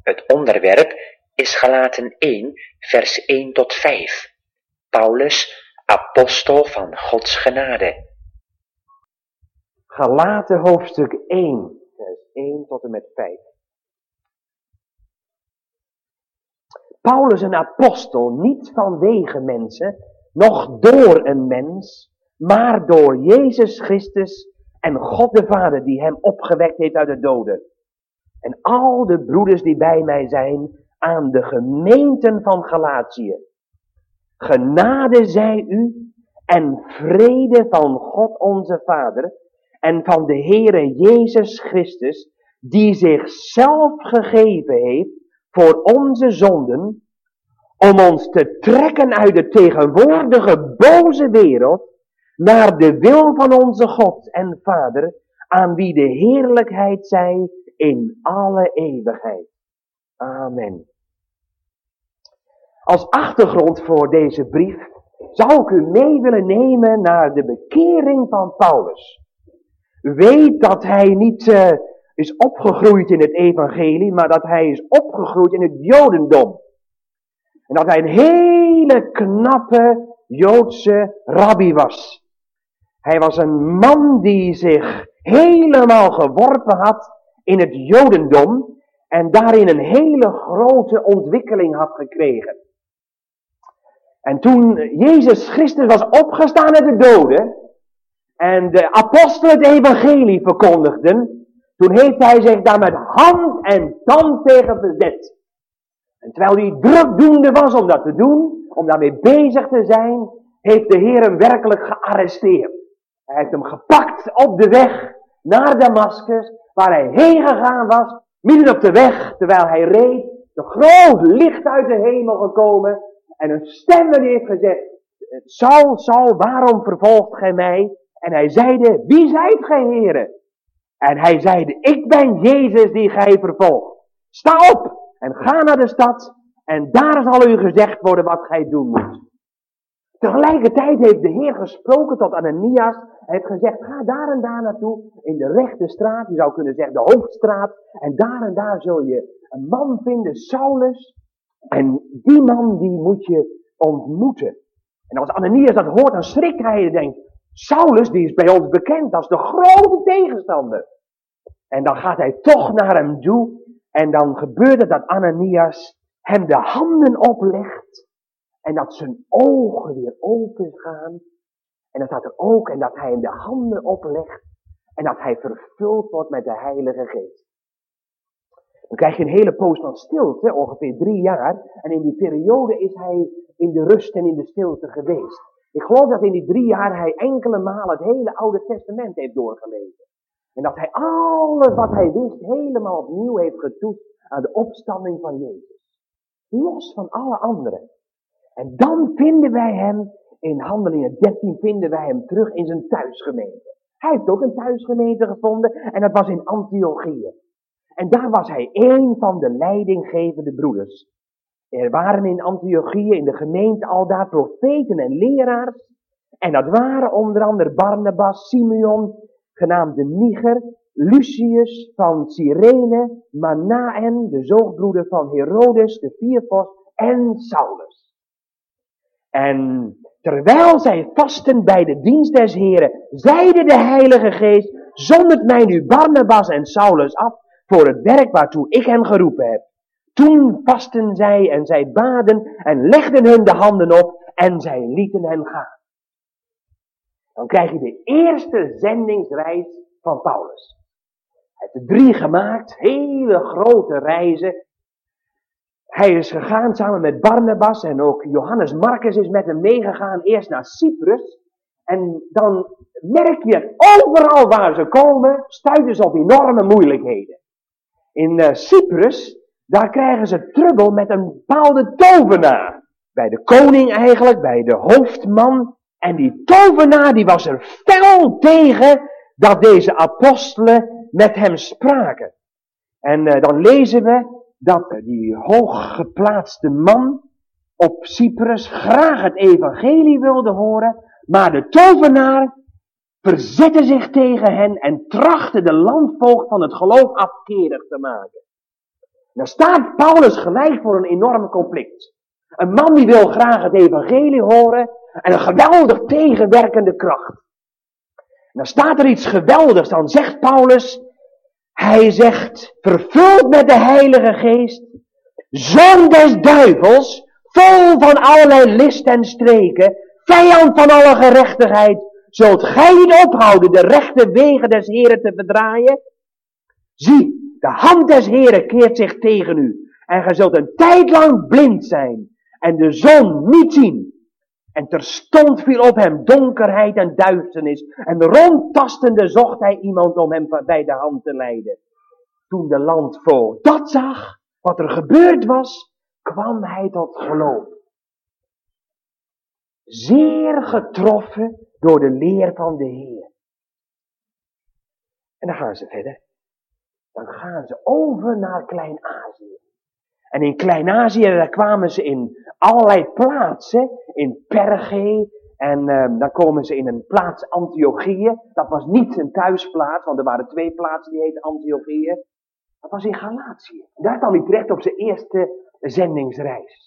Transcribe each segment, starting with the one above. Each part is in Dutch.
Het onderwerp is Galaten 1, vers 1 tot 5. Paulus, apostel van Gods genade. Galaten hoofdstuk 1, vers 1 tot en met 5. Paulus een apostel, niet vanwege mensen, noch door een mens, maar door Jezus Christus en God de Vader die hem opgewekt heeft uit de doden. En al de broeders die bij mij zijn aan de gemeenten van Galatië. Genade zij u en vrede van God onze Vader en van de Heere Jezus Christus, die zichzelf gegeven heeft voor onze zonden, om ons te trekken uit de tegenwoordige boze wereld, naar de wil van onze God en Vader, aan wie de heerlijkheid zij in alle eeuwigheid. Amen. Als achtergrond voor deze brief zou ik u mee willen nemen naar de bekering van Paulus. U weet dat hij niet is opgegroeid in het evangelie, maar dat hij is opgegroeid in het jodendom. En dat hij een hele knappe Joodse rabbi was. Hij was een man die zich helemaal geworpen had in het jodendom en daarin een hele grote ontwikkeling had gekregen. En toen Jezus Christus was opgestaan uit de doden en de apostelen het evangelie verkondigden, toen heeft hij zich daar met hand en tand tegen verzet. En terwijl hij drukdoende was om dat te doen, om daarmee bezig te zijn, heeft de Heer hem werkelijk gearresteerd. Hij heeft hem gepakt op de weg naar Damaskus, waar hij heen gegaan was, midden op de weg, terwijl hij reed, een groot licht uit de hemel gekomen, en een stem die heeft gezegd, Saul, Saul, waarom vervolgt gij mij? En hij zeide, wie zijt gij, Heere? En hij zeide, ik ben Jezus die gij vervolgt. Sta op en ga naar de stad, en daar zal u gezegd worden wat gij doen moet. Tegelijkertijd heeft de Heer gesproken tot Ananias. Hij heeft gezegd, ga daar en daar naartoe, in de rechte straat, je zou kunnen zeggen de hoofdstraat. En daar zul je een man vinden, Saulus. En die man die moet je ontmoeten. En als Ananias dat hoort, dan schrikt hij en denkt, Saulus die is bij ons bekend als de grote tegenstander. En dan gaat hij toch naar hem toe. En dan gebeurt het dat Ananias hem de handen oplegt. En dat zijn ogen weer open gaan. En dat staat er ook, en dat hij hem de handen oplegt. En dat hij vervuld wordt met de Heilige Geest. Dan krijg je een hele poos van stilte, ongeveer 3 jaar. En in die periode is hij in de rust en in de stilte geweest. Ik geloof dat in die 3 jaar hij enkele malen het hele Oude Testament heeft doorgelezen. En dat hij alles wat hij wist helemaal opnieuw heeft getoetst aan de opstanding van Jezus. Los van alle anderen. En dan vinden wij hem, in Handelingen 13 vinden wij hem terug in zijn thuisgemeente. Hij heeft ook een thuisgemeente gevonden en dat was in Antiochië. En daar was hij één van de leidinggevende broeders. Er waren in Antiochië, in de gemeente aldaar, profeten en leraars. En dat waren onder andere Barnabas, Simeon, genaamd de Niger, Lucius van Cyrene, Manaen, de zoogbroeder van Herodes, de viervos, en Saulus. En terwijl zij vasten bij de dienst des Heren, zeide de Heilige Geest, zondert mij nu Barnabas en Saulus af voor het werk waartoe ik hen geroepen heb. Toen vasten zij en zij baden en legden hun de handen op en zij lieten hen gaan. Dan krijg je de eerste zendingsreis van Paulus. Hij heeft er 3 gemaakt, hele grote reizen. Hij is gegaan samen met Barnabas en ook Johannes Marcus is met hem meegegaan, eerst naar Cyprus. En dan merk je overal waar ze komen, stuiten ze op enorme moeilijkheden. In Cyprus, daar krijgen ze trubbel met een bepaalde tovenaar. Bij de koning eigenlijk, bij de hoofdman. En die tovenaar die was er fel tegen dat deze apostelen met hem spraken. En dan lezen we dat die hooggeplaatste man op Cyprus graag het evangelie wilde horen. Maar de tovenaar verzette zich tegen hen en trachtte de landvoogd van het geloof afkerig te maken. Dan staat Paulus gelijk voor een enorm conflict. Een man die wil graag het evangelie horen en een geweldig tegenwerkende kracht. En dan staat er iets geweldigs, dan zegt Paulus, hij zegt, vervuld met de Heilige Geest, zoon des duivels, vol van allerlei list en streken, vijand van alle gerechtigheid, zult gij niet ophouden de rechte wegen des Heren te verdraaien? Zie, de hand des Heren keert zich tegen u, en gij zult een tijd lang blind zijn, en de zon niet zien. En terstond viel op hem donkerheid en duisternis, en rondtastende zocht hij iemand om hem bij de hand te leiden. Toen de landvoogd dat zag, wat er gebeurd was, kwam hij tot geloof. Zeer getroffen door de leer van de Heer. En dan gaan ze verder. Dan gaan ze over naar Klein-Azië. En in Klein-Azië, daar kwamen ze in allerlei plaatsen, in Perge, en dan komen ze in een plaats Antiochië. Dat was niet een thuisplaats, want er waren 2 plaatsen die heten Antiochië. Dat was in Galatië. Daar kwam hij terecht op zijn eerste zendingsreis.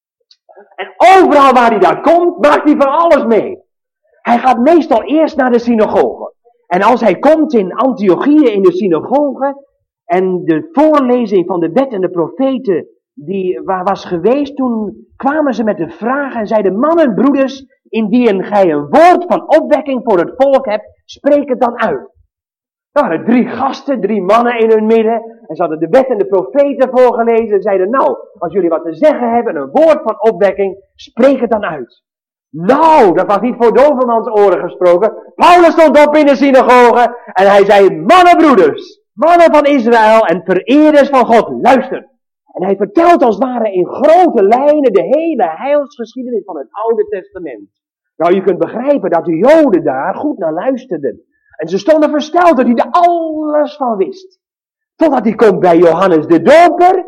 En overal waar hij daar komt, maakt hij van alles mee. Hij gaat meestal eerst naar de synagoge. En als hij komt in Antiochië in de synagoge, en de voorlezing van de wet en de profeten, die was geweest, toen kwamen ze met de vraag en zeiden, mannen, broeders, indien gij een woord van opwekking voor het volk hebt, spreek het dan uit. Er waren 3 gasten, 3 mannen in hun midden, en ze hadden de wet en de profeten voorgelezen en zeiden, nou, als jullie wat te zeggen hebben, een woord van opwekking, spreek het dan uit. Nou, dat was niet voor dovermans oren gesproken. Paulus stond op in de synagoge en hij zei, mannen, broeders, mannen van Israël en vereerders van God, luister. En hij vertelt als het ware in grote lijnen de hele heilsgeschiedenis van het Oude Testament. Nou, je kunt begrijpen dat de Joden daar goed naar luisterden. En ze stonden versteld dat hij er alles van wist. Totdat hij komt bij Johannes de Doper.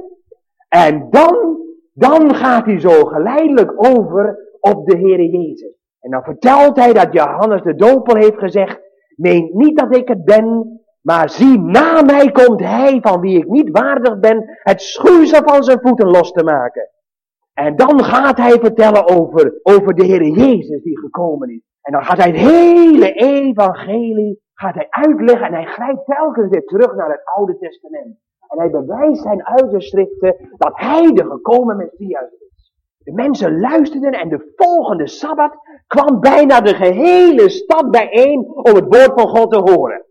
En dan gaat hij zo geleidelijk over op de Heere Jezus. En dan vertelt hij dat Johannes de Doper heeft gezegd, meen niet dat ik het ben, maar zie, na mij komt hij van wie ik niet waardig ben het schoeisel van zijn voeten los te maken. En dan gaat hij vertellen over de Heere Jezus die gekomen is. En dan gaat hij het hele evangelie uitleggen en hij grijpt telkens weer terug naar het Oude Testament. En hij bewijst zijn uitschriften dat hij de gekomen Messias is. De mensen luisterden en de volgende Sabbat kwam bijna de gehele stad bijeen om het woord van God te horen.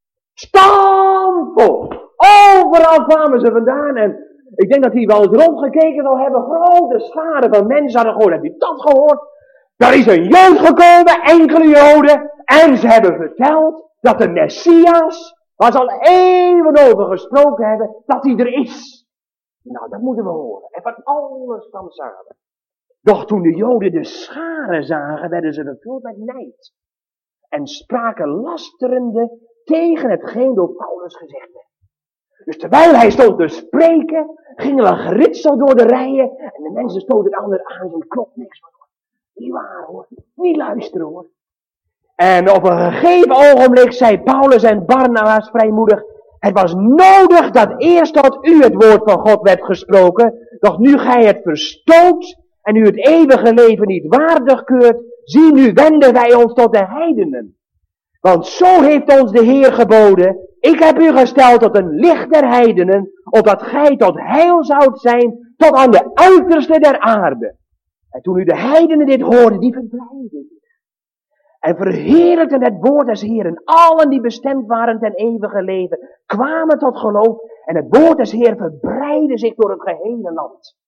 Stampvol! Overal kwamen ze vandaan en ik denk dat hij wel eens rondgekeken zal hebben. Grote scharen van mensen hadden gehoord. Heb je dat gehoord? Er is een Jood gekomen, enkele Joden. En ze hebben verteld dat de Messias, waar ze al eeuwen over gesproken hebben, dat hij er is. Nou, dat moeten we horen. En van alles kwam samen. Doch toen de Joden de scharen zagen, werden ze vervuld met nijd. En spraken lasterende tegen hetgeen door Paulus gezegd werd. Dus terwijl hij stond te spreken, ging er een geritsel door de rijen. En de mensen stoten de ander aan. Er klopt niks van hoor. Niet waar hoor. Niet luisteren hoor. En op een gegeven ogenblik zei Paulus en Barnabas vrijmoedig. Het was nodig dat eerst tot u het woord van God werd gesproken. Doch nu gij het verstoot en u het eeuwige leven niet waardig keurt. Zie, nu wenden wij ons tot de heidenen. Want zo heeft ons de Heer geboden. Ik heb u gesteld tot een licht der heidenen, opdat gij tot heil zoudt zijn, tot aan de uiterste der aarde. En toen nu de heidenen dit hoorden, die verblijden zich. En verheerlijkten het woord des Heeren. Allen die bestemd waren ten eeuwige leven, kwamen tot geloof. En het woord des Heeren verbreidde zich door het gehele land.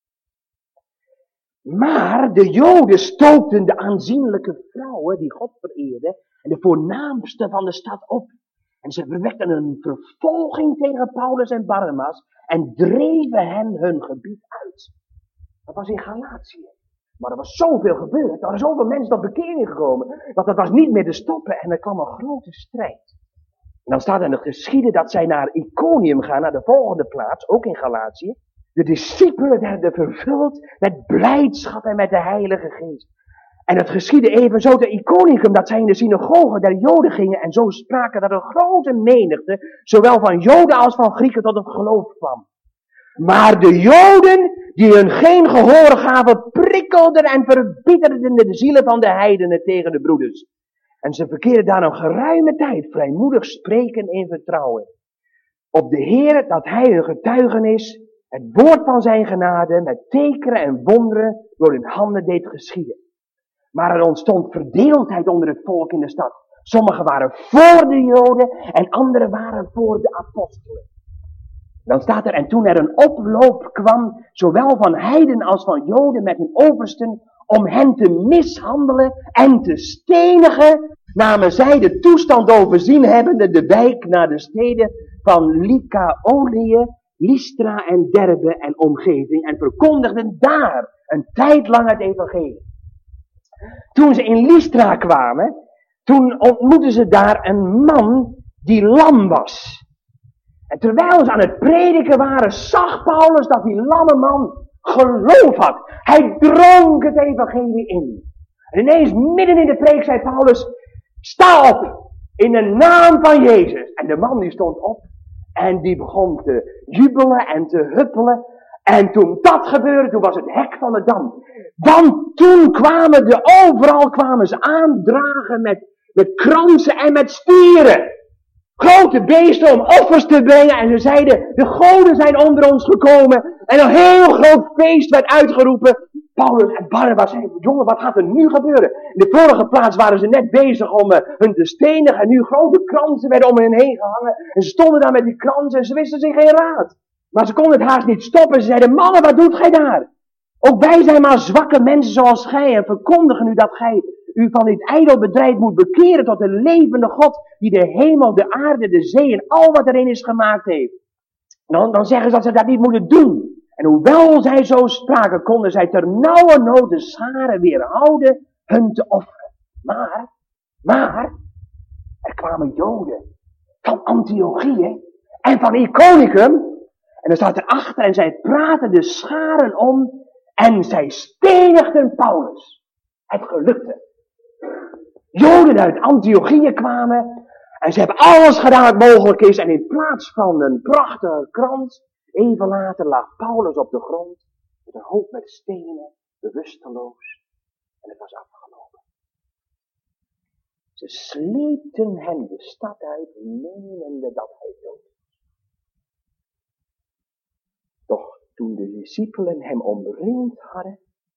Maar de Joden stookten de aanzienlijke vrouwen die God vereerden en de voornaamste van de stad op. En ze verwekten een vervolging tegen Paulus en Barnabas en dreven hen hun gebied uit. Dat was in Galatië. Maar er was zoveel gebeurd, er waren zoveel mensen tot bekering gekomen, dat was niet meer te stoppen en er kwam een grote strijd. En dan staat in het geschieden dat zij naar Iconium gaan, naar de volgende plaats, ook in Galatië. De discipelen werden vervuld met blijdschap en met de Heilige Geest. En het geschiedde evenzo te Iconium, dat zij in de synagoge der Joden gingen en zo spraken dat een grote menigte, zowel van Joden als van Grieken, tot het geloof kwam. Maar de Joden, die hun geen gehoor gaven, prikkelden en verbitterden de zielen van de heidenen tegen de broeders. En ze verkeerden daar een geruime tijd vrijmoedig spreken in vertrouwen op de Heer, dat hij hun getuigenis, het woord van zijn genade, met tekenen en wonderen door hun handen deed geschieden. Maar er ontstond verdeeldheid onder het volk in de stad. Sommigen waren voor de Joden en anderen waren voor de apostelen. Dan staat er, en toen er een oploop kwam, zowel van heiden als van Joden met hun oversten, om hen te mishandelen en te stenigen, namen zij de toestand overzien hebbende de wijk naar de steden van Lycaonië, Lystra en Derbe en omgeving en verkondigden daar een tijd lang het evangelie. Toen ze in Lystra kwamen, toen ontmoetten ze daar een man die lam was. En terwijl ze aan het prediken waren, zag Paulus dat die lamme man geloof had. Hij dronk het evangelie in. En ineens midden in de preek zei Paulus, sta op in de naam van Jezus. En de man die stond op en die begon te jubelen en te huppelen. En toen dat gebeurde, toen was het hek van de dam. Want toen overal kwamen ze aandragen met kransen en met stieren. Grote beesten om offers te brengen. En ze zeiden, de goden zijn onder ons gekomen. En een heel groot feest werd uitgeroepen. Paulus en Barnabas zeiden, jongen, wat gaat er nu gebeuren? In de vorige plaats waren ze net bezig om hun te stenigen. En nu grote kransen werden om hen heen gehangen. En ze stonden daar met die kransen en ze wisten zich geen raad. Maar ze konden het haast niet stoppen. Ze zeiden, mannen, wat doet gij daar? Ook wij zijn maar zwakke mensen zoals gij. En verkondigen u dat gij u van dit ijdel bedrijf moet bekeren tot de levende God, die de hemel, de aarde, de zee en al wat erin is gemaakt heeft. Dan zeggen ze dat ze dat niet moeten doen. En hoewel zij zo spraken, konden zij ter nauwernood de scharen weerhouden hun te offeren. Maar, er kwamen Joden van Antiochië en van Iconium. En dan staat erachter en zij praten de scharen om en zij stenigden Paulus. Het gelukte. Joden uit Antiochië kwamen en ze hebben alles gedaan wat mogelijk is. En in plaats van een prachtige krans, even later lag Paulus op de grond met een hoop met stenen, bewusteloos. En het was afgelopen. Ze sleepten hem de stad uit, menende dat hij dood was. Doch toen de discipelen hem omringd hadden,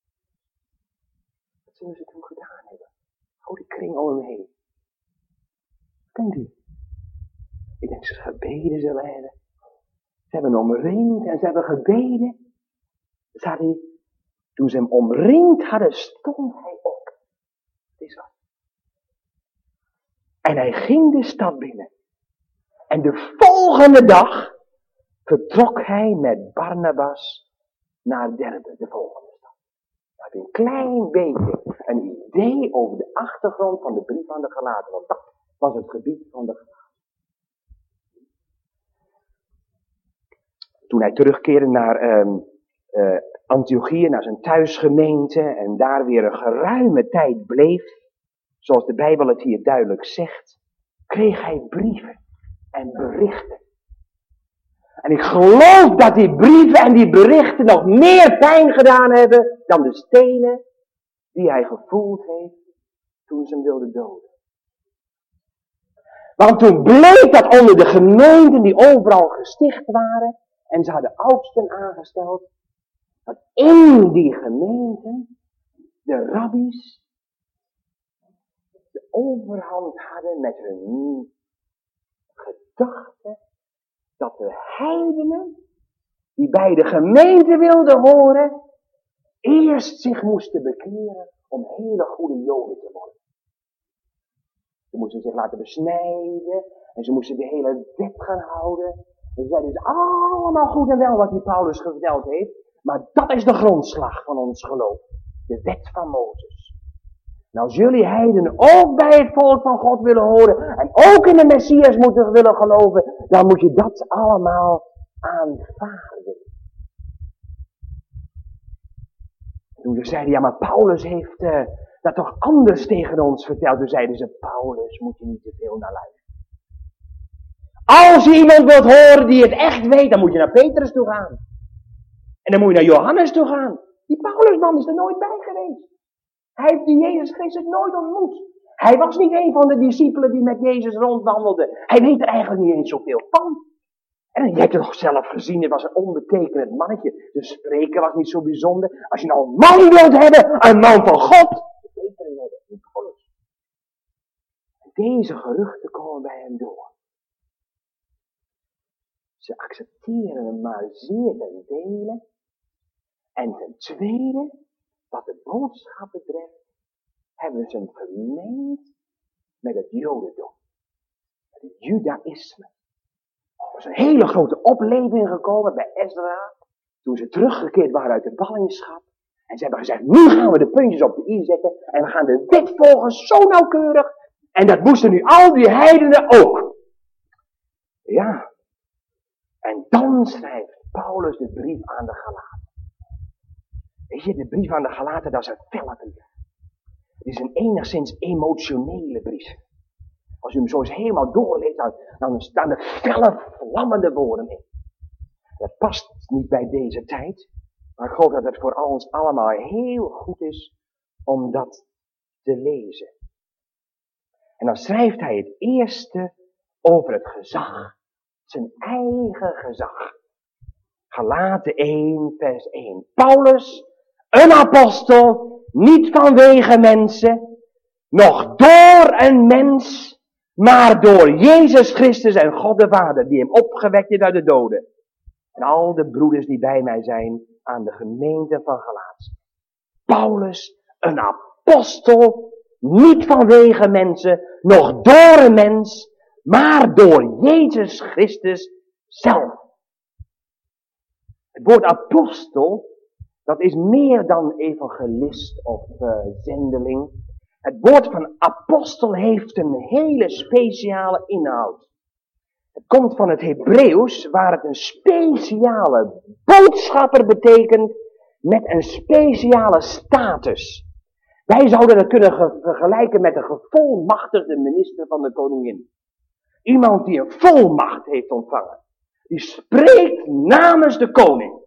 wat zullen ze toen gedaan hebben? Oh, die kring om hem heen. Denkt u? Ik denk ze gebeden zullen hebben. Ze hebben hem omringd en ze hebben gebeden. Toen ze hem omringd hadden, stond hij op. Het is wat. En hij ging de stad binnen. En de volgende dag vertrok hij met Barnabas naar Derbe, de volgende stad. Hij had een klein beetje een idee over de achtergrond van de brief aan de Galaten, want dat was het gebied van de Galaten. Toen hij terugkeerde naar Antiochië, naar zijn thuisgemeente en daar weer een geruime tijd bleef, zoals de Bijbel het hier duidelijk zegt, kreeg hij brieven en berichten. En ik geloof dat die brieven en die berichten nog meer pijn gedaan hebben dan de stenen die hij gevoeld heeft toen ze hem wilden doden. Want toen bleek dat onder de gemeenten die overal gesticht waren, en ze hadden oudsten aangesteld, dat in die gemeenten de rabbies de overhand hadden met hun gedachten dat de heidenen die bij de gemeente wilden horen, eerst zich moesten bekeren om hele goede Joden te worden. Ze moesten zich laten besnijden en ze moesten de hele wet gaan houden. En ze zeiden, het is allemaal goed en wel wat die Paulus verteld heeft, maar dat is de grondslag van ons geloof. De wet van Mozes. En als jullie heidenen ook bij het volk van God willen horen en ook in de Messias moeten willen geloven, dan moet je dat allemaal aanvaarden. Toen ze zeiden, ja maar Paulus heeft dat toch anders tegen ons verteld. Toen zeiden ze, Paulus moet je niet te veel naar luisteren. Als je iemand wilt horen die het echt weet, dan moet je naar Petrus toe gaan. En dan moet je naar Johannes toe gaan. Die Paulusman is er nooit bij geweest. Hij heeft die Jezus Christus nooit ontmoet. Hij was niet een van de discipelen die met Jezus rondwandelde. Hij weet er eigenlijk niet eens zoveel van. En je hebt het toch zelf gezien, het was een onbetekenend mannetje. De spreken was niet zo bijzonder. Als je nou een man wilt hebben, een man van God, beter hebben, niet Paulus. En deze geruchten komen bij hem door. Ze accepteren hem maar zeer ten dele. En ten tweede, wat de boodschap betreft, hebben ze hem vermengd met het Jodendom. Met het Judaïsme. Er was een hele grote opleving gekomen bij Ezra. Toen ze teruggekeerd waren uit de ballingschap. En ze hebben gezegd, nu gaan we de puntjes op de i zetten. En we gaan de wet volgen zo nauwkeurig. En dat moesten nu al die heidenen ook. Ja. En dan schrijft Paulus de brief aan de Galaten. Weet je, de brief aan de Galaten, dat is een felle brief. Het is een enigszins emotionele brief. Als u hem zo eens helemaal doorleest, dan staan er felle, vlammende woorden in. Dat past niet bij deze tijd. Maar ik geloof dat het voor ons allemaal heel goed is om dat te lezen. En dan schrijft hij het eerste over het gezag. Zijn eigen gezag. Galaten 1 vers 1. Paulus, een apostel, niet vanwege mensen, nog door een mens, maar door Jezus Christus en God de Vader, die hem opgewekt heeft uit de doden. En al de broeders die bij mij zijn aan de gemeente van Galatië. Paulus, een apostel, niet vanwege mensen, nog door een mens, maar door Jezus Christus zelf. Het woord apostel, dat is meer dan evangelist of zendeling. Het woord van apostel heeft een hele speciale inhoud. Het komt van het Hebreeuws, waar het een speciale boodschapper betekent met een speciale status. Wij zouden dat kunnen vergelijken met een gevolmachtigde minister van de koningin. Iemand die een volmacht heeft ontvangen. Die spreekt namens de koning.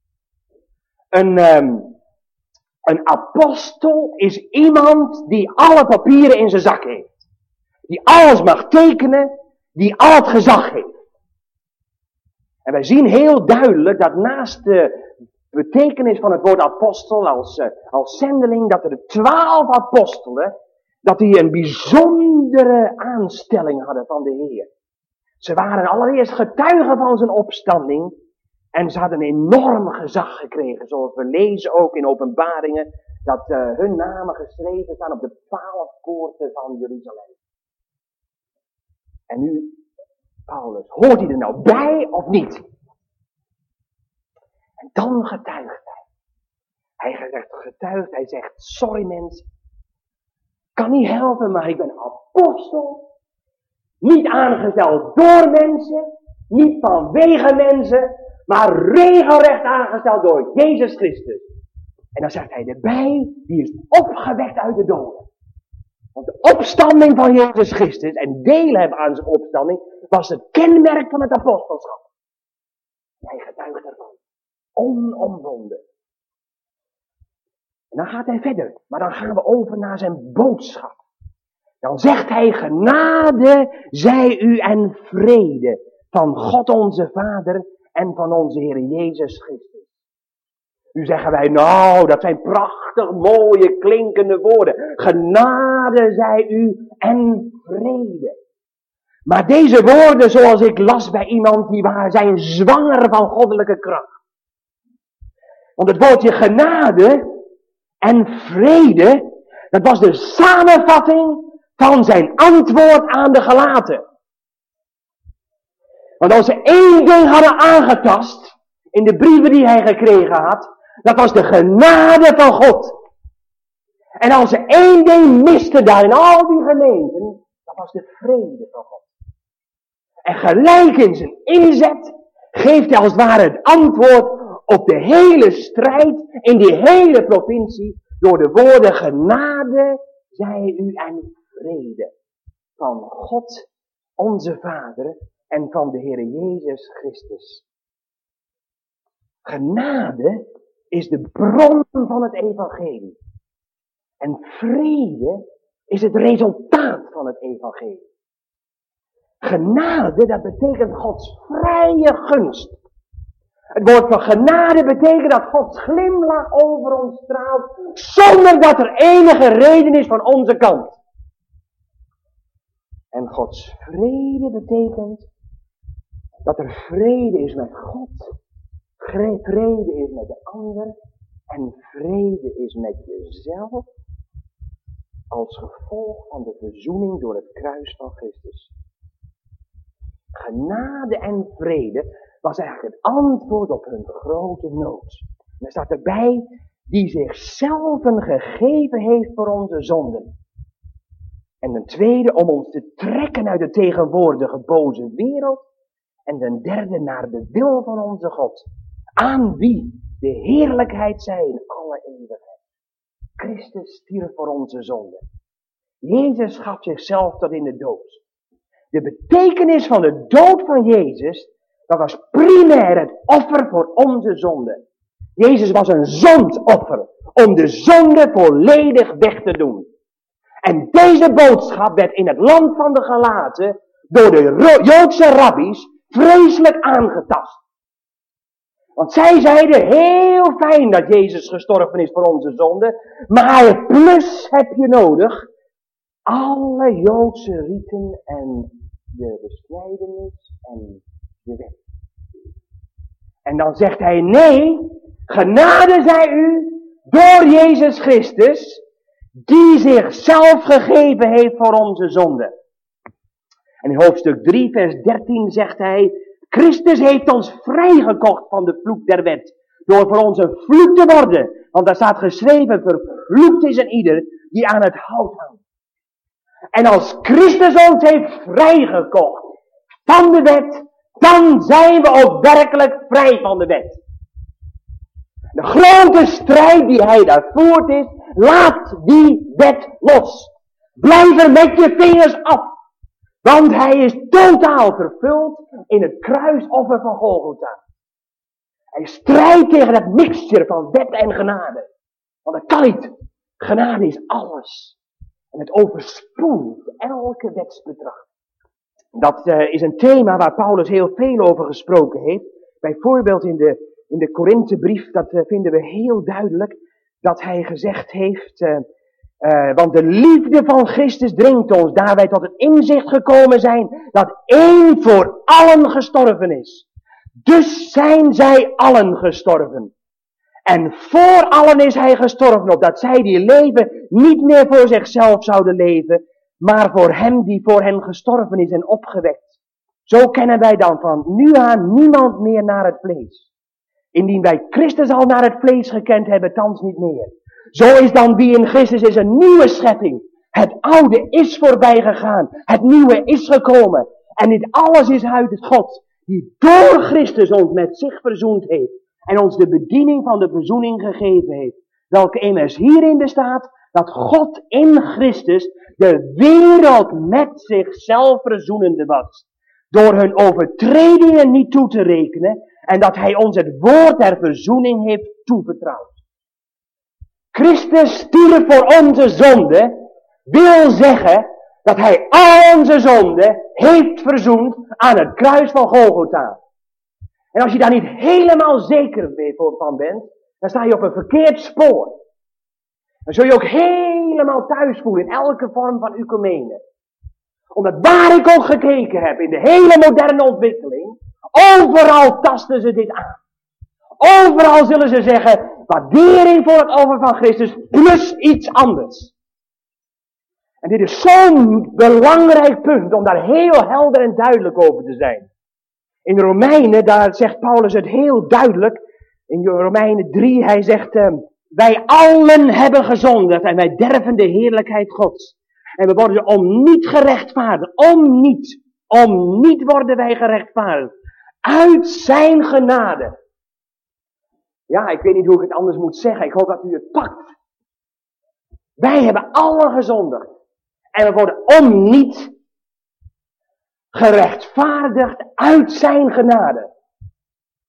Een apostel is iemand die alle papieren in zijn zak heeft. Die alles mag tekenen, die al het gezag heeft. En wij zien heel duidelijk dat naast de betekenis van het woord apostel als zendeling, dat er 12 apostelen, dat die een bijzondere aanstelling hadden van de Heer. Ze waren allereerst getuigen van zijn opstanding en ze hadden een enorm gezag gekregen, zoals we lezen ook in Openbaringen, dat hun namen geschreven staan op de 12 poorten van Jeruzalem. En nu, Paulus, hoort hij er nou bij of niet? En dan getuigt hij. Hij zegt, sorry mensen, kan niet helpen, maar ik ben apostel. Niet aangesteld door mensen, niet vanwege mensen, maar regelrecht aangesteld door Jezus Christus. En dan zegt hij erbij, die is opgewekt uit de doden. Want de opstanding van Jezus Christus, en deel hebben aan zijn opstanding, was het kenmerk van het apostelschap. Hij getuigt ervan. Onomwonden. En dan gaat hij verder. Maar dan gaan we over naar zijn boodschap. Dan zegt hij, genade zij u en vrede van God onze Vader en van onze Heer Jezus Christus. Nu zeggen wij, nou, dat zijn prachtig mooie klinkende woorden. Genade zij u en vrede. Maar deze woorden, zoals ik las bij iemand, die zijn zwanger van goddelijke kracht. Want het woordje genade en vrede, dat was de samenvatting van zijn antwoord aan de Galaten. Want als ze één ding hadden aangetast, in de brieven die hij gekregen had, dat was de genade van God. En als ze één ding misten daar in al die gemeenten, dat was de vrede van God. En gelijk in zijn inzet geeft hij als het ware het antwoord op de hele strijd in die hele provincie door de woorden genade zij u en vrede van God onze Vader en van de Heer Jezus Christus. Genade is de bron van het evangelie. En vrede is het resultaat van het evangelie. Genade, dat betekent Gods vrije gunst. Het woord van genade betekent dat Gods glimlach over ons straalt, zonder dat er enige reden is van onze kant. En Gods vrede betekent dat er vrede is met God, vrede is met de ander en vrede is met jezelf als gevolg van de verzoening door het kruis van Christus. Genade en vrede was eigenlijk het antwoord op hun grote nood. En er staat erbij, die zichzelf gegeven heeft voor onze zonden. En ten tweede, om ons te trekken uit de tegenwoordige boze wereld. En ten derde, naar de wil van onze God. Aan wie de heerlijkheid zij in alle eeuwigheid. Christus stierf voor onze zonden. Jezus gaf zichzelf tot in de dood. De betekenis van de dood van Jezus, dat was primair het offer voor onze zonde. Jezus was een zondoffer, om de zonde volledig weg te doen. En deze boodschap werd in het land van de Galaten door de Joodse rabbies vreselijk aangetast. Want zij zeiden, heel fijn dat Jezus gestorven is voor onze zonde, maar plus heb je nodig alle Joodse riten en de besnijdenis en de wet. En dan zegt hij, nee, genade zij u door Jezus Christus, die zichzelf gegeven heeft voor onze zonde. En in hoofdstuk 3 vers 13 zegt hij, Christus heeft ons vrijgekocht van de vloek der wet, door voor ons een vloek te worden. Want daar staat geschreven, vervloekt is een ieder die aan het hout hangt. En als Christus ons heeft vrijgekocht van de wet, dan zijn we ook werkelijk vrij van de wet. De grote strijd die hij daar voert is, laat die wet los. Blijf er met je vingers af. Want hij is totaal vervuld in het kruisoffer van Golgotha. Hij strijdt tegen het mixture van wet en genade. Want dat kan niet. Genade is alles. En het overspoelt elke wetsbedrag. Dat is een thema waar Paulus heel veel over gesproken heeft. Bijvoorbeeld in de Korinthebrief, dat vinden we heel duidelijk, dat hij gezegd heeft, want de liefde van Christus dringt ons, daar wij tot het inzicht gekomen zijn, dat één voor allen gestorven is. Dus zijn zij allen gestorven. En voor allen is hij gestorven, opdat zij die leven niet meer voor zichzelf zouden leven, maar voor hem die voor hen gestorven is en opgewekt. Zo kennen wij dan van nu aan niemand meer naar het vlees. Indien wij Christus al naar het vlees gekend hebben, thans niet meer. Zo is dan wie in Christus is een nieuwe schepping. Het oude is voorbij gegaan. Het nieuwe is gekomen. En dit alles is uit God, die door Christus ons met zich verzoend heeft. En ons de bediening van de verzoening gegeven heeft. Welke immers hierin bestaat, dat God in Christus de wereld met zichzelf verzoenende was. Door hun overtredingen niet toe te rekenen. En dat hij ons het woord der verzoening heeft toevertrouwd. Christus stierf voor onze zonde, wil zeggen dat hij al onze zonde heeft verzoend aan het kruis van Golgotha. En als je daar niet helemaal zeker van bent, dan sta je op een verkeerd spoor. Dan zul je ook helemaal thuis voelen in elke vorm van œkumene. Omdat waar ik ook gekeken heb in de hele moderne ontwikkeling, overal tasten ze dit aan. Overal zullen ze zeggen, waardering voor het offer van Christus plus iets anders. En dit is zo'n belangrijk punt om daar heel helder en duidelijk over te zijn. In Romeinen, daar zegt Paulus het heel duidelijk. In Romeinen 3, hij zegt, wij allen hebben gezondigd en wij derven de heerlijkheid Gods. En we worden om niet gerechtvaardigd, om niet worden wij gerechtvaardigd. Uit zijn genade. Ja, ik weet niet hoe ik het anders moet zeggen. Ik hoop dat u het pakt. Wij hebben allen gezondigd. En we worden om niet gerechtvaardigd uit zijn genade.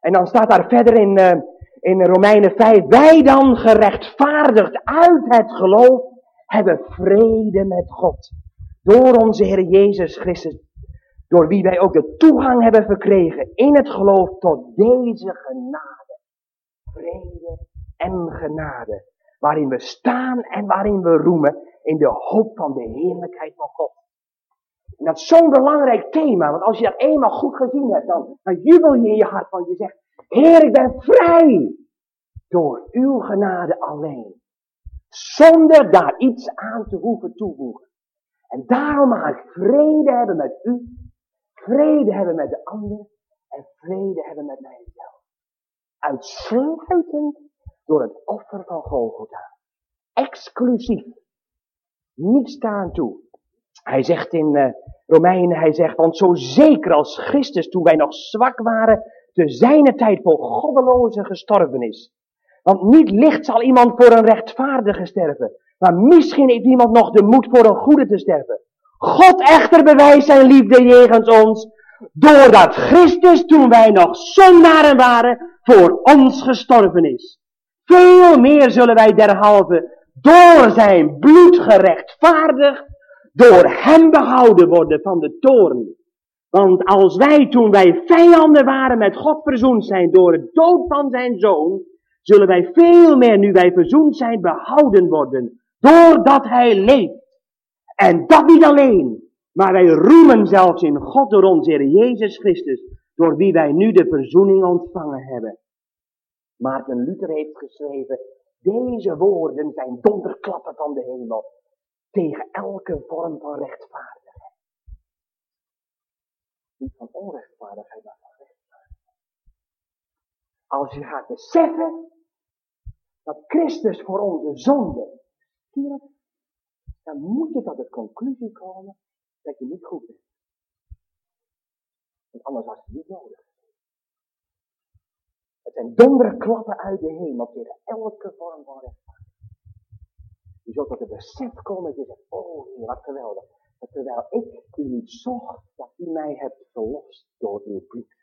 En dan staat daar verder in Romeinen 5, wij dan gerechtvaardigd uit het geloof, hebben vrede met God. Door onze Heer Jezus Christus, door wie wij ook de toegang hebben verkregen in het geloof tot deze genade. Vrede en genade. Waarin we staan en waarin we roemen in de hoop van de heerlijkheid van God. En dat is zo'n belangrijk thema, want als je dat eenmaal goed gezien hebt, dan jubel je in je hart, want je zegt, Heer, ik ben vrij door uw genade alleen. Zonder daar iets aan te hoeven toevoegen. En daarom mag ik vrede hebben met u, vrede hebben met de ander en vrede hebben met mijzelf. Uitsluitend door het offer van Golgotha. Exclusief. Niets daaraan toe. Hij zegt in Romeinen, hij zegt, want zo zeker als Christus toen wij nog zwak waren, te zijner tijd voor goddelozen gestorven is. Want niet licht zal iemand voor een rechtvaardige sterven, maar misschien heeft iemand nog de moed voor een goede te sterven. God echter bewijst zijn liefde jegens ons, doordat Christus toen wij nog zondaren waren, voor ons gestorven is. Veel meer zullen wij derhalve door zijn bloed gerechtvaardigd, door hem behouden worden van de toorn. Want als wij toen wij vijanden waren met God verzoend zijn door het dood van zijn zoon, zullen wij veel meer nu wij verzoend zijn behouden worden, doordat hij leeft. En dat niet alleen, maar wij roemen zelfs in God door onze Heer Jezus Christus, door wie wij nu de verzoening ontvangen hebben. Maarten Luther heeft geschreven, deze woorden zijn donderklappen van de hemel, tegen elke vorm van rechtvaardigheid. Niet van onrechtvaardigheid, maar van rechtvaardigheid. Als je gaat beseffen dat Christus voor onze zonde stierf, dan moet je tot de conclusie komen dat je niet goed bent. Want anders was het niet nodig. Het zijn donderklappen uit de hemel tegen elke vorm van rechtvaardigheid. Je zult tot het besef komen dat je zegt, oh Heer, wat geweldig. Dat terwijl ik u niet zocht, dat u mij hebt verlost door uw bloed.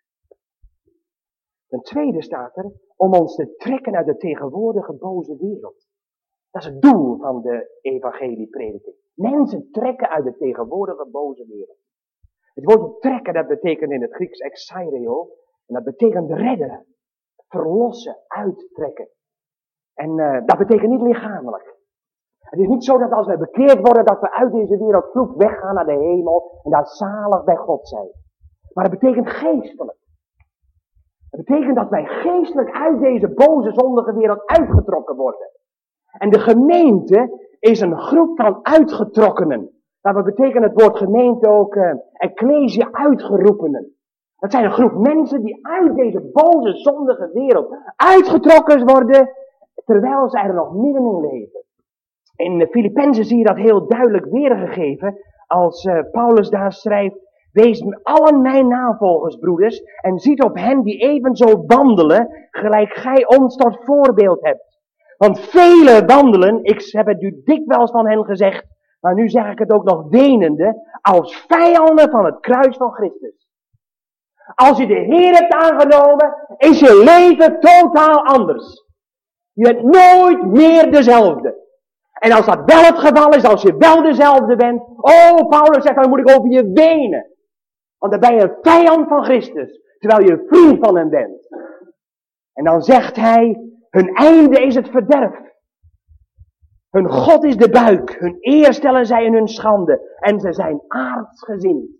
Ten tweede staat er, om ons te trekken uit de tegenwoordige boze wereld. Dat is het doel van de evangelieprediking. Mensen trekken uit de tegenwoordige boze wereld. Het woord trekken, dat betekent in het Grieks exaireo. En dat betekent redden, verlossen, uittrekken. En dat betekent niet lichamelijk. Het is niet zo dat als wij bekeerd worden, dat we uit deze wereld vloek weggaan naar de hemel en daar zalig bij God zijn. Maar het betekent geestelijk. Het betekent dat wij geestelijk uit deze boze, zondige wereld uitgetrokken worden. En de gemeente is een groep van uitgetrokkenen. Dat betekent het woord gemeente ook ecclesia uitgeroepenen. Dat zijn een groep mensen die uit deze boze, zondige wereld uitgetrokken worden, terwijl zij er nog middenin leven. In de Filippenzen zie je dat heel duidelijk weergegeven, als Paulus daar schrijft, wees allen mijn navolgers, broeders, en ziet op hen die evenzo wandelen, gelijk gij ons tot voorbeeld hebt. Want vele wandelen, ik heb het u dikwijls van hen gezegd, maar nu zeg ik het ook nog wenende, als vijanden van het kruis van Christus. Als je de Heer hebt aangenomen, is je leven totaal anders. Je bent nooit meer dezelfde. En als dat wel het geval is, als je wel dezelfde bent, oh, Paulus zegt, dan moet ik over je wenen. Want dan ben je een vijand van Christus, terwijl je een vriend van hem bent. En dan zegt hij, hun einde is het verderf. Hun God is de buik, hun eer stellen zij in hun schande, en ze zijn aardsgezind.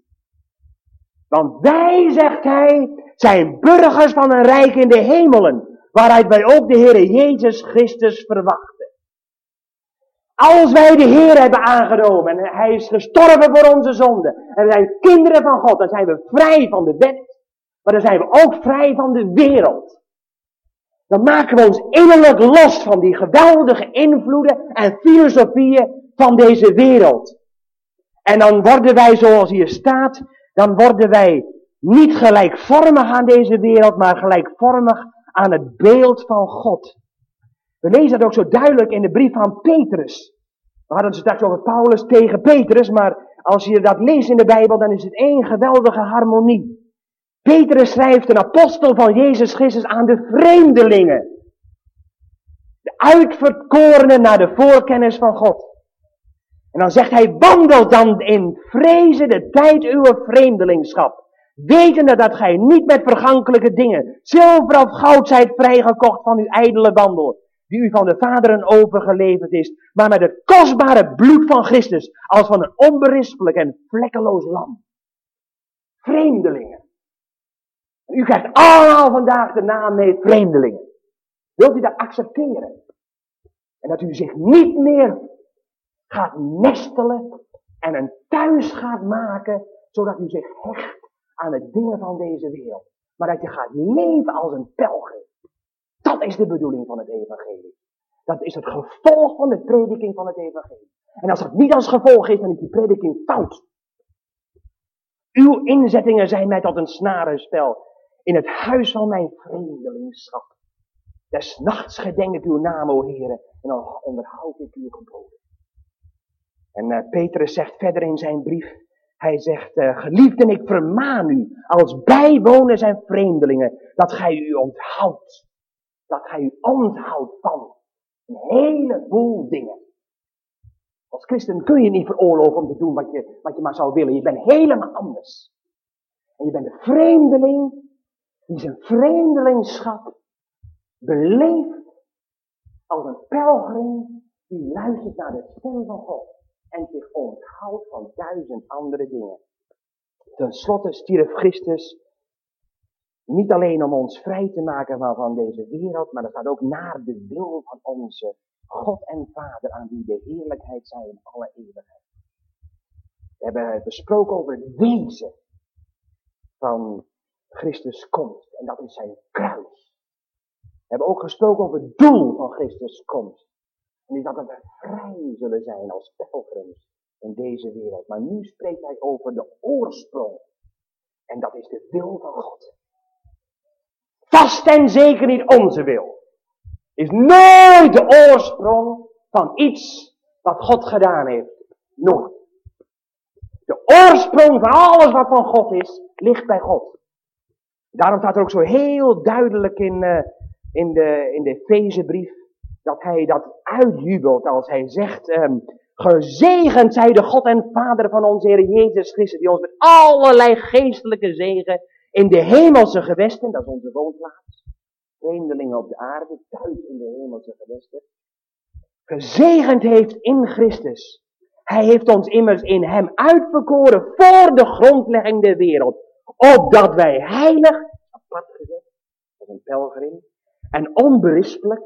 Want wij, zegt hij, zijn burgers van een rijk in de hemelen, waaruit wij ook de Heere Jezus Christus verwachten. Als wij de Heer hebben aangenomen en hij is gestorven voor onze zonde en we zijn kinderen van God, dan zijn we vrij van de wet, maar dan zijn we ook vrij van de wereld. Dan maken we ons innerlijk los van die geweldige invloeden en filosofieën van deze wereld. En dan worden wij, zoals hier staat, dan worden wij niet gelijkvormig aan deze wereld, maar gelijkvormig aan het beeld van God. We lezen dat ook zo duidelijk in de brief van Petrus. We hadden het straks over Paulus tegen Petrus, maar als je dat leest in de Bijbel, dan is het één geweldige harmonie. Petrus schrijft, een apostel van Jezus Christus, aan de vreemdelingen. De uitverkorenen naar de voorkennis van God. En dan zegt hij, wandel dan in vrezen de tijd uw vreemdelingschap. Wetende dat gij niet met vergankelijke dingen, zilver of goud zijt vrijgekocht van uw ijdele wandel, die u van de vaderen overgeleverd is, maar met het kostbare bloed van Christus, als van een onberispelijk en vlekkeloos lam. Vreemdelingen. En u krijgt allemaal vandaag de naam mee vreemdelingen. Wilt u dat accepteren? En dat u zich niet meer gaat nestelen en een thuis gaat maken, zodat u zich hecht aan de dingen van deze wereld. Maar dat je gaat leven als een pelgrim. Dat is de bedoeling van het evangelie. Dat is het gevolg van de prediking van het evangelie. En als dat niet als gevolg is, dan is die prediking fout. Uw inzettingen zijn mij tot een snarenspel in het huis van mijn vreemdelingschap. Des nachts gedenk ik uw naam, o Heere, en dan onderhoud ik uw geboden. En Petrus zegt verder in zijn brief, hij zegt, geliefden, ik vermaan u, als bijwoners en vreemdelingen, dat gij u onthoudt. Dat gij u onthoudt van een heleboel dingen. Als christen kun je niet veroorloven om te doen wat je maar zou willen. Je bent helemaal anders. En je bent een vreemdeling die zijn vreemdelingschap beleeft als een pelgrim die luistert naar de stem van God. En zich onthoudt van 1000 andere dingen. Ten slotte stierf Christus niet alleen om ons vrij te maken van deze wereld, maar dat gaat ook naar de wil van onze God en Vader, aan wie de heerlijkheid zij in alle eeuwigheid. We hebben besproken over het wezen van Christus komst, en dat is zijn kruis. We hebben ook gesproken over het doel van Christus komst. En is dat we vrij zullen zijn als pelgrims in deze wereld. Maar nu spreekt hij over de oorsprong. En dat is de wil van God. Vast en zeker niet onze wil. Is nooit de oorsprong van iets wat God gedaan heeft. Nooit. De oorsprong van alles wat van God is, ligt bij God. Daarom staat er ook zo heel duidelijk in de Efezebrief dat hij dat uitjubelt als hij zegt, gezegend zij de God en Vader van onze Heer Jezus Christus, die ons met allerlei geestelijke zegen in de hemelse gewesten, dat is onze woonplaats, vreemdelingen op de aarde, thuis in de hemelse gewesten, gezegend heeft in Christus. Hij heeft ons immers in hem uitverkoren voor de grondlegging der wereld, opdat wij heilig, apart gezet, als een pelgrim, en onberispelijk,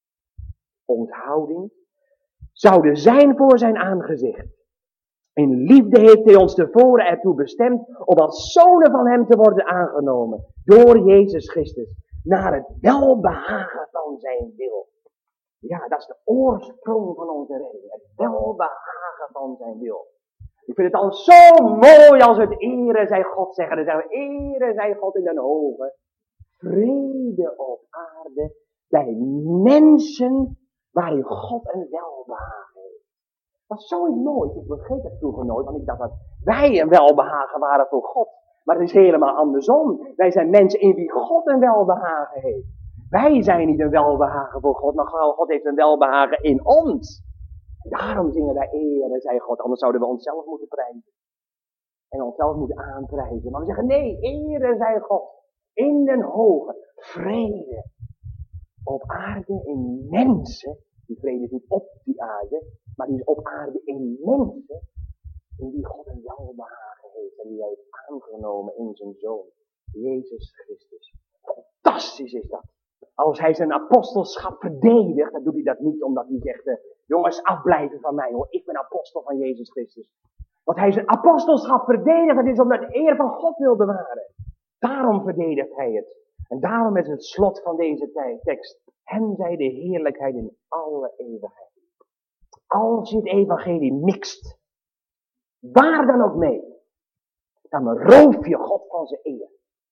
onthouding, zouden zijn voor zijn aangezicht. In liefde heeft hij ons tevoren ertoe bestemd om als zonen van hem te worden aangenomen, door Jezus Christus, naar het welbehagen van zijn wil. Ja, dat is de oorsprong van onze redding, het welbehagen van zijn wil. Ik vind het al zo mooi als we het ere zij God zeggen. Dan zeggen we, ere zij God in den hoge, vrede op aarde, bij mensen waarin God een welbehagen heeft. Dat is zoiets moois. Ik vergeet het vroeger nooit, want ik dacht dat wij een welbehagen waren voor God. Maar het is helemaal andersom. Wij zijn mensen in wie God een welbehagen heeft. Wij zijn niet een welbehagen voor God, maar God heeft een welbehagen in ons. Daarom zingen wij ere zij God, anders zouden we onszelf moeten prijzen. En onszelf moeten aanprijzen. Maar we zeggen nee, ere zij God. In den hoge, vrede. Op aarde in mensen. Die vrede is niet op die aarde, maar die is op aarde in mensen. In wie God een welbehagen heeft en die hij heeft aangenomen in zijn Zoon, Jezus Christus. Fantastisch is dat. Als hij zijn apostelschap verdedigt, dan doet hij dat niet omdat hij zegt, jongens, afblijven van mij hoor, ik ben apostel van Jezus Christus. Want hij zijn apostelschap verdedigt, dat is omdat hij de eer van God wil bewaren. Daarom verdedigt hij het. En daarom is het slot van deze tekst, hem zij de heerlijkheid in alle eeuwigheid. Als je het evangelie mixt, waar dan ook mee, dan beroof je God van zijn eer.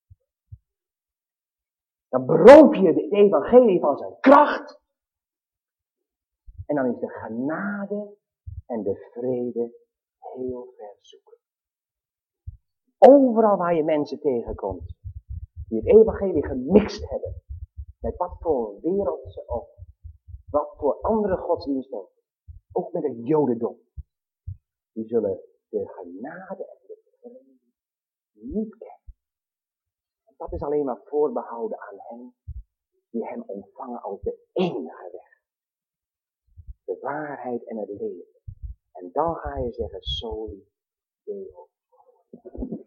Dan beroof je het evangelie van zijn kracht. En dan is de genade en de vrede heel ver zoeken. Overal waar je mensen tegenkomt, die het evangelie gemixt hebben met wat voor wereldse of wat voor andere godsdiensten, ook met het jodendom, die zullen de genade en de vrede niet kennen. En dat is alleen maar voorbehouden aan hen die hem ontvangen als de enige weg, de waarheid en het leven. En dan ga je zeggen, soli Deo.